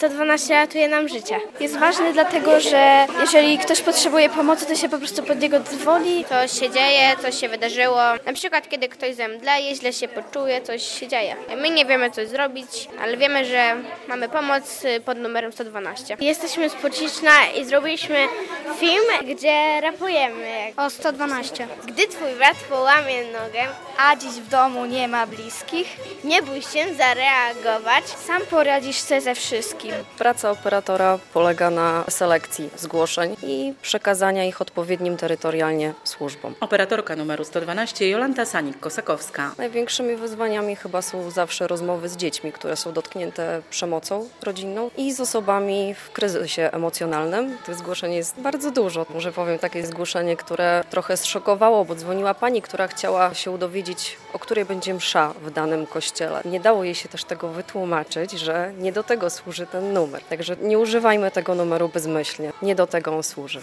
112 ratuje nam życie. Jest ważny dlatego, że jeżeli ktoś potrzebuje pomocy, to się po prostu pod niego dzwoni. Coś się dzieje, coś się wydarzyło. Na przykład kiedy ktoś zemdleje, źle się poczuje, coś się dzieje. My nie wiemy co zrobić, ale wiemy, że mamy pomoc pod numerem 112. Jesteśmy z Płocicna i zrobiliśmy film, gdzie rapujemy o 112. Gdy twój brat połamie nogę, A dziś w domu nie ma bliskich, nie bój się zareagować. sam poradzisz sobie ze wszystkim. Praca operatora polega na selekcji zgłoszeń i przekazania ich odpowiednim terytorialnie służbom. Operatorka numeru 112 Jolanta Sanik-Kosakowska. Największymi wyzwaniami chyba są zawsze rozmowy z dziećmi, które są dotknięte przemocą rodzinną i z osobami w kryzysie emocjonalnym. Tych zgłoszeń jest bardzo dużo. Może powiem takie zgłoszenie, które trochę zszokowało, bo dzwoniła pani, która chciała się dowiedzieć, o której będzie msza w danym kościele. Nie dało jej się też tego wytłumaczyć, że nie do tego służy ten numer. Także nie używajmy tego numeru bezmyślnie. Nie do tego on służy.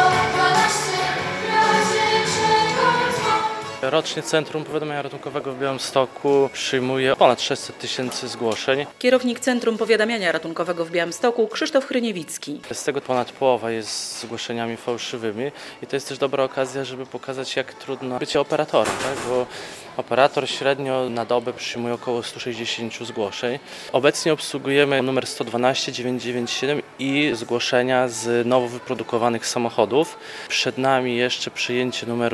Rocznie Centrum Powiadamiania Ratunkowego w Białymstoku przyjmuje ponad 600 tysięcy zgłoszeń. Kierownik Centrum Powiadamiania Ratunkowego w Białymstoku Krzysztof Hryniewicki. Z tego ponad połowa jest z zgłoszeniami fałszywymi i to jest też dobra okazja, żeby pokazać, jak trudno być operatorem, tak? Bo operator średnio na dobę przyjmuje około 160 zgłoszeń. Obecnie obsługujemy numer 112, 997 i zgłoszenia z nowo wyprodukowanych samochodów. Przed nami jeszcze przyjęcie numeru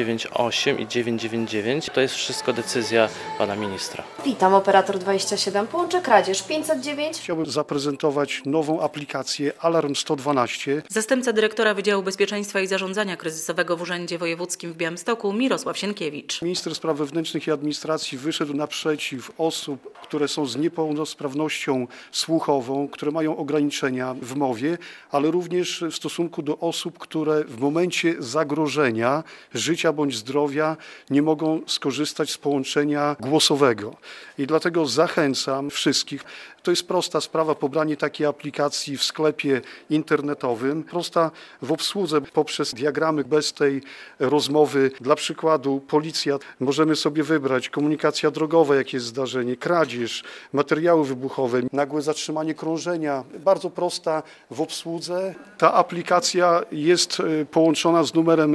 998 i 999. To jest wszystko decyzja pana ministra. Witam, operator 27, połączę kradzież 509. Chciałbym zaprezentować nową aplikację Alarm 112. Zastępca dyrektora Wydziału Bezpieczeństwa i Zarządzania Kryzysowego w Urzędzie Wojewódzkim w Białymstoku Mirosław Sienkiewicz. Minister Spraw Wewnętrznych i Administracji wyszedł naprzeciw osób, które są z niepełnosprawnością słuchową, które mają ograniczenia w mowie, ale również w stosunku do osób, które w momencie zagrożenia życia bądź zdrowia nie mogą skorzystać z połączenia głosowego. I dlatego zachęcam wszystkich. To jest prosta sprawa, pobranie takiej aplikacji w sklepie internetowym, prosta w obsłudze poprzez diagramy bez tej rozmowy. Dla przykładu policja, możemy sobie wybrać komunikacja drogowa, jakie jest zdarzenie, kradzież, materiały wybuchowe, nagłe zatrzymanie krążenia. Bardzo prosta w obsłudze. Ta aplikacja jest połączona z numerem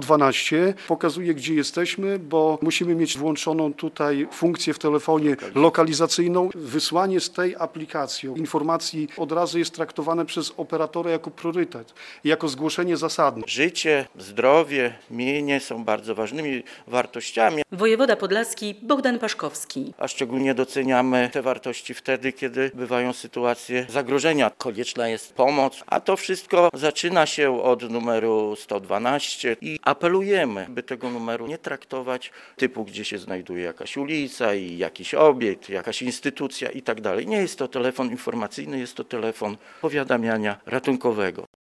112. Pokazuje, gdzie jesteśmy, bo musimy mieć włączoną tutaj funkcję w telefonie lokalizacyjną. Wysłanie z tej aplikacji informacji od razu jest traktowane przez operatora jako priorytet, jako zgłoszenie zasadne. Życie, zdrowie, mienie są bardzo ważnymi wartościami. Wojewoda podlaski Bogdan Paszkowski. A szczególnie doceniamy te wartości wtedy, kiedy bywają sytuacje zagrożenia. Konieczna jest pomoc, a to wszystko zaczyna się od numeru 112 i apelujemy, by tego numeru nie traktować typu, gdzie się znajduje jakaś ulica i jakiś obiekt, jakaś instytucja i tak dalej. Nie jest to telefon informacyjny, jest to telefon powiadamiania ratunkowego.